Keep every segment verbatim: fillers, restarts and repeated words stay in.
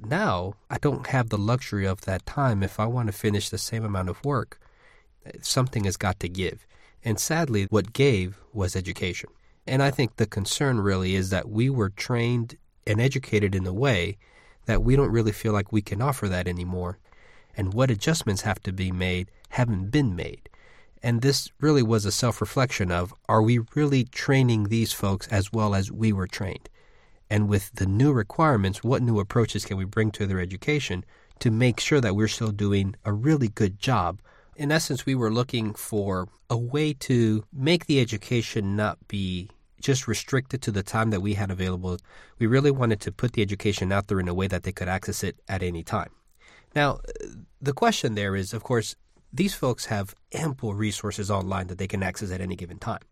now I don't have the luxury of that time. If I want to finish the same amount of work, something has got to give. And sadly, what gave was education. And I think the concern really is that we were trained and educated in a way that we don't really feel like we can offer that anymore. And what adjustments have to be made haven't been made. And this really was a self-reflection of, are we really training these folks as well as we were trained? And with the new requirements, what new approaches can we bring to their education to make sure that we're still doing a really good job? In essence, we were looking for a way to make the education not be just restricted to the time that we had available. We really wanted to put the education out there in a way that they could access it at any time. Now, the question there is, of course, these folks have ample resources online that they can access at any given time.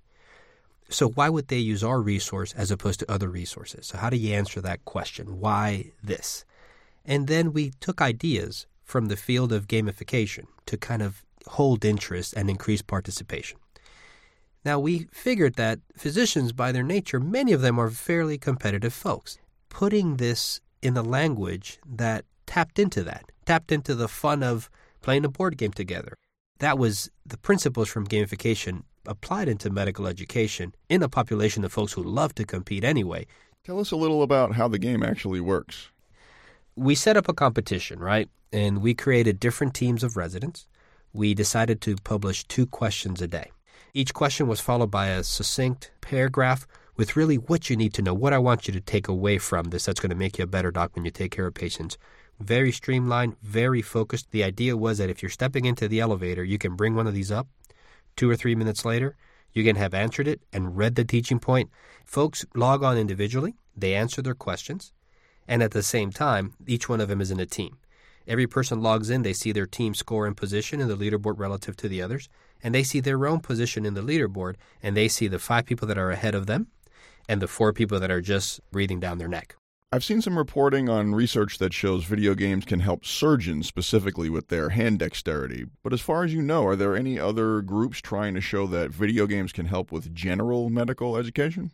So why would they use our resource as opposed to other resources? So how do you answer that question? Why this? And then we took ideas from the field of gamification to kind of hold interest and increase participation. Now, we figured that physicians, by their nature, many of them are fairly competitive folks. Putting this in a language that tapped into that, tapped into the fun of playing a board game together. That was the principles from gamification applied into medical education in a population of folks who love to compete anyway. Tell us a little about how the game actually works. We set up a competition, right? And we created different teams of residents. We decided to publish two questions a day. Each question was followed by a succinct paragraph with really what you need to know, what I want you to take away from this that's going to make you a better doc when you take care of patients. Very streamlined, very focused. The idea was that if you're stepping into the elevator, you can bring one of these up. Two or three minutes later, you can have answered it and read the teaching point. Folks log on individually. They answer their questions. And at the same time, each one of them is in a team. Every person logs in. They see their team score and position in the leaderboard relative to the others. And they see their own position in the leaderboard. And they see the five people that are ahead of them and the four people that are just breathing down their neck. I've seen some reporting on research that shows video games can help surgeons specifically with their hand dexterity. But as far as you know, are there any other groups trying to show that video games can help with general medical education?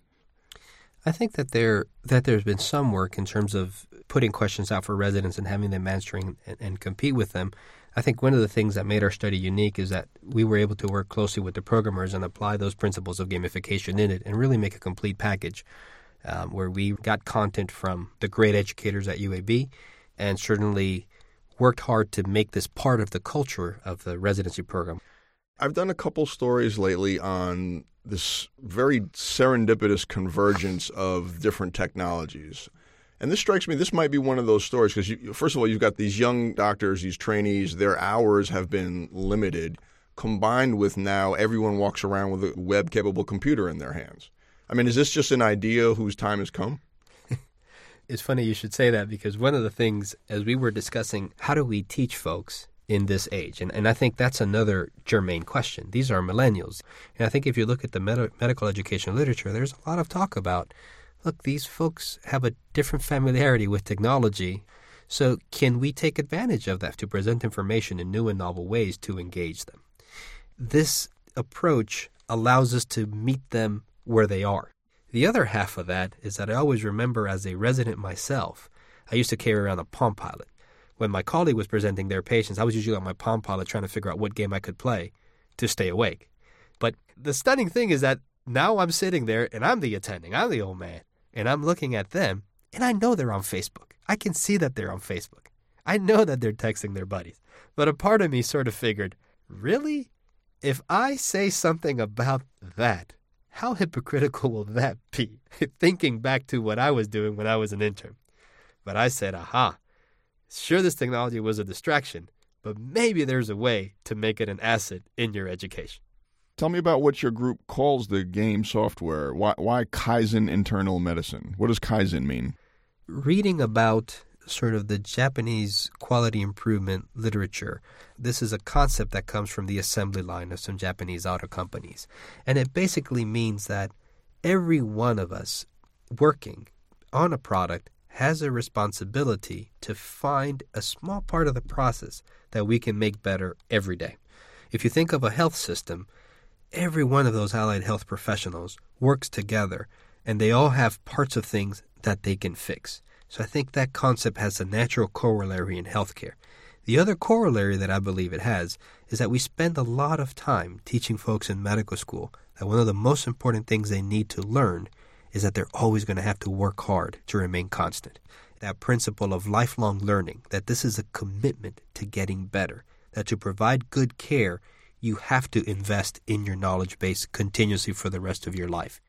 I think that there that there's been some work in terms of putting questions out for residents and having them answering and, and compete with them. I think one of the things that made our study unique is that we were able to work closely with the programmers and apply those principles of gamification in it and really make a complete package. Um, where we got content from the great educators at U A B and certainly worked hard to make this part of the culture of the residency program. I've done a couple stories lately on this very serendipitous convergence of different technologies. And this strikes me, this might be one of those stories because, first of all, you've got these young doctors, these trainees, their hours have been limited, combined with now everyone walks around with a web-capable computer in their hands. I mean, is this just an idea whose time has come? It's funny you should say that because one of the things, as we were discussing, how do we teach folks in this age? And, and I think that's another germane question. These are millennials. And I think if you look at the med- medical education literature, there's a lot of talk about, look, these folks have a different familiarity with technology. So can we take advantage of that to present information in new and novel ways to engage them? This approach allows us to meet them where they are. The other half of that is that I always remember as a resident myself, I used to carry around a Palm Pilot. When my colleague was presenting their patients, I was usually on my Palm Pilot trying to figure out what game I could play to stay awake. But the stunning thing is that now I'm sitting there and I'm the attending, I'm the old man, and I'm looking at them and I know they're on Facebook. I can see that they're on Facebook. I know that they're texting their buddies. But a part of me sort of figured, really? If I say something about that, how hypocritical will that be? Thinking back to what I was doing when I was an intern. But I said, aha, sure this technology was a distraction, but maybe there's a way to make it an asset in your education. Tell me about what your group calls the game software. Why, why Kaizen Internal Medicine? What does Kaizen mean? Reading about sort of the Japanese quality improvement literature. This is a concept that comes from the assembly line of some Japanese auto companies. And it basically means that every one of us working on a product has a responsibility to find a small part of the process that we can make better every day. If you think of a health system, every one of those allied health professionals works together and they all have parts of things that they can fix. So I think that concept has a natural corollary in healthcare. The other corollary that I believe it has is that we spend a lot of time teaching folks in medical school that one of the most important things they need to learn is that they're always going to have to work hard to remain constant. That principle of lifelong learning, that this is a commitment to getting better, that to provide good care, you have to invest in your knowledge base continuously for the rest of your life.